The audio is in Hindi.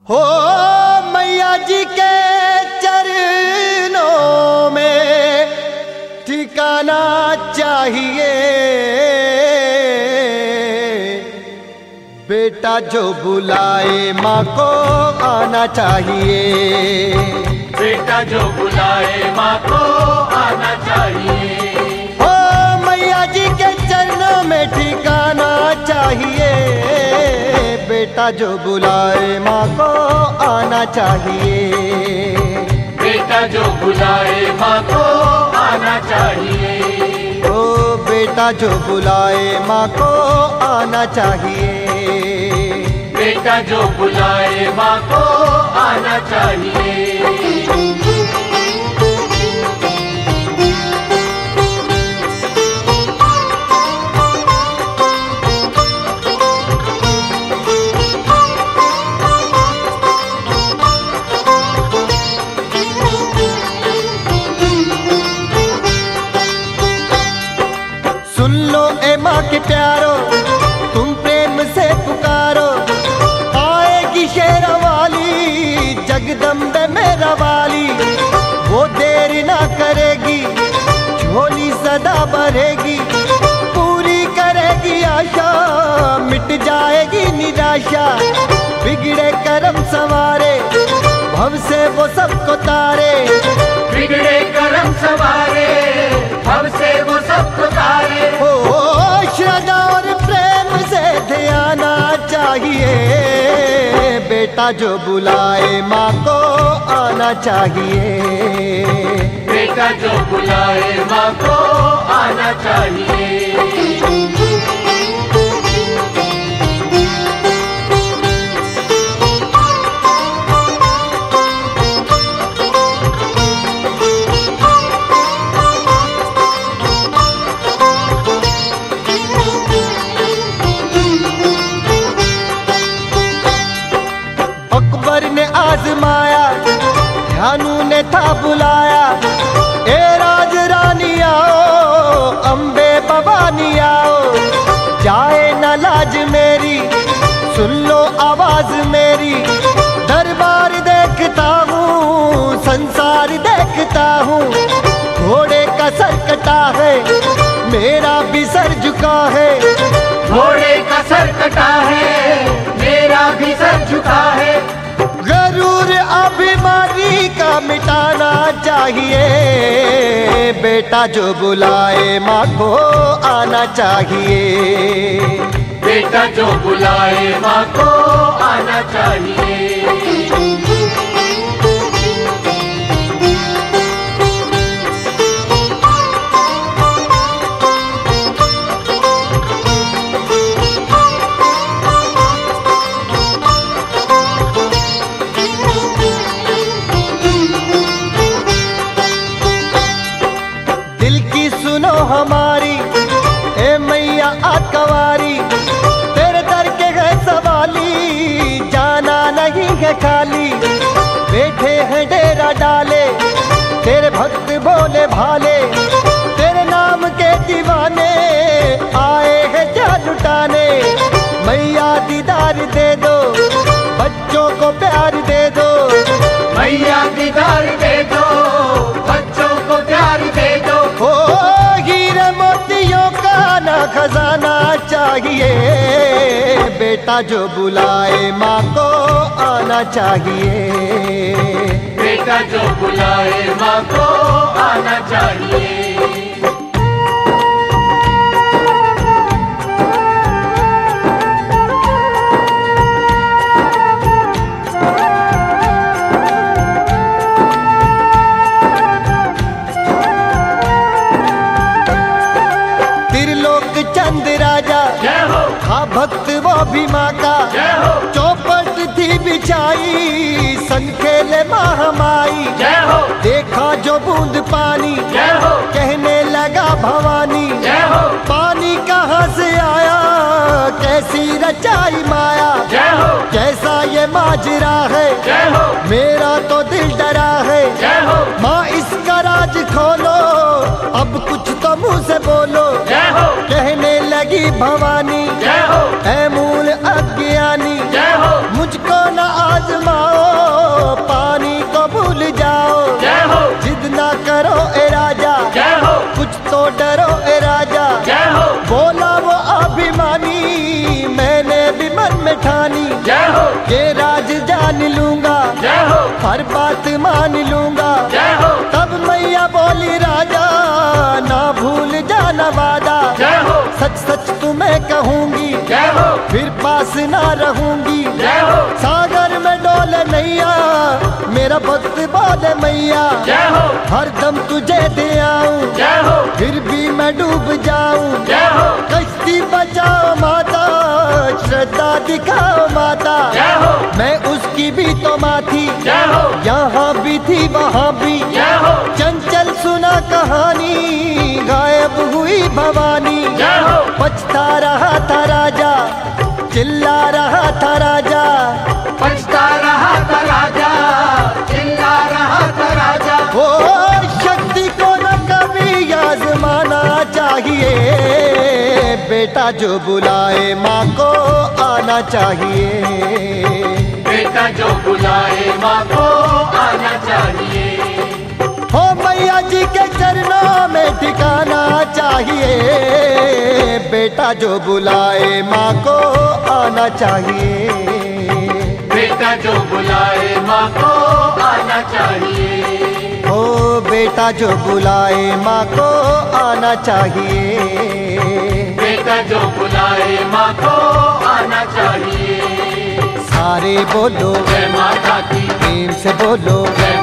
हो मैया जी के चरणों में ठिकाना चाहिए। बेटा जो बुलाए माँ को आना चाहिए। बेटा जो बुलाए माँ को आना चाहिए। हो मैया जी के चरणों में ठिकाना चाहिए। बेटा जो बुलाए माँ को आना चाहिए। बेटा जो बुलाए माँ को आना चाहिए। ओ बेटा जो बुलाए माँ को आना चाहिए। बेटा जो बुलाए माँ को आना चाहिए। सुन लो ए माँ के प्यारो, तुम प्रेम से पुकारो। आएगी शेरवाली जगदम्बे मेरा वाली। वो देर ना करेगी, झोली सदा भरेगी। पूरी करेगी आशा, मिट जाएगी निराशा। बिगड़े कर्म संवारे, भव से वो सबको तारे। बिगड़े कर्म संवारे, भव से वो सबको तारे। ओ श्रद्धा और प्रेम से ध्यान चाहिए। बेटा जो बुलाए माँ को आना चाहिए। बेटा जो बुलाए माँ को आना चाहिए। अकबर ने आजमाया, ध्यानु ने था बुलाया। ए राज रानी आओ, अम्बे भवानी आओ। जाए न लाज मेरी, सुन लो आवाज मेरी। दरबार देखता हूँ, संसार देखता हूँ। घोड़े का सर कटा है, मेरा भी सर झुका है। घोड़े का सर कटा है, मेरा भी सर झुका है। गरूर अभिमानी का मिटाना चाहिए। बेटा जो बुलाए माँ को आना चाहिए। बेटा जो बुलाए माँ को आना चाहिए। दिल की सुनो हमारी, ए मैया आकवारी। तेरे दर के है सवाली, जाना नहीं है खाली। बैठे हैं डेरा डाले, तेरे भक्त भोले भाले। तेरे नाम के दीवाने आए हैं जा लुटाने। मैया दीदार दे दो, बच्चों को प्यार दे दो। मैया दीदार दे दो, बच्चों को प्यार दे दो। ओ हीरे मोतियों का ना खजाना चाहिए। बेटा जो बुलाए माँ को आना चाहिए। बेटा जो बुलाए माँ को आना चाहिए। त्रिलोक चंद राजा, जय हो। हाँ भक्त वो भी माँ का। जय हो। चौपट थी बिछाई, संग खेले महामाई। जय हो। देखा जो बूंद पानी, जय हो। कहने लगा भवानी। जय हो। पानी कहाँ से आया, कैसी रचाई माया। जय हो। कैसा ये माजरा है, जय हो। मेरा तो दिल डरा है। जय हो। माँ इसका राज खोलो, अब कुछ तो मुँह से बोलो। जय हो। कहने लगी भवानी, जय हो। ऐ मूल अज्ञानी। जय हो। मुझको न आजमा लूंगा, जय हो, हर बात मान लूंगा। जय हो, तब मैया बोली राजा ना भूल जाना वादा। जय हो, सच सच तुम्हें कहूंगी, जय हो, फिर पास ना रहूंगी। जय हो, सागर में डोले नैया, मेरा भक्त बोले मैया। जय हो, हर दम तुझे दे आऊं, जय हो, फिर भी मैं डूब जाऊं। जय हो, कश्ती बचाओ माता, श्रद्धा दिखाओ माता। जय हो, मैं उसकी भी तो माँ थी, जय हो, यहाँ भी थी वहाँ भी। जय हो, चंचल सुना कहानी, गायब हुई भवानी। जय हो, पछता रहा था राजा, चिल्ला रहा था राजा। पछता रहा था राजा, चिल्ला रहा था राजा। ओ शक्ति को न कभी आजमाना चाहिए, बेटा जो बुलाए माँ को आना चाहिए। बेटा जो बुलाए माँ को आना चाहिए। हो मैया जी के चरणों में ठिकाना चाहिए, बेटा जो बुलाए माँ को आना चाहिए। बेटा जो बुलाए माँ को आना चाहिए। ओ बेटा जो बुलाए माँ को आना चाहिए। बेटा जो बुलाए माँ को आना चाहिए। सारे बोलो जय माता की, प्रेम से बोलो जय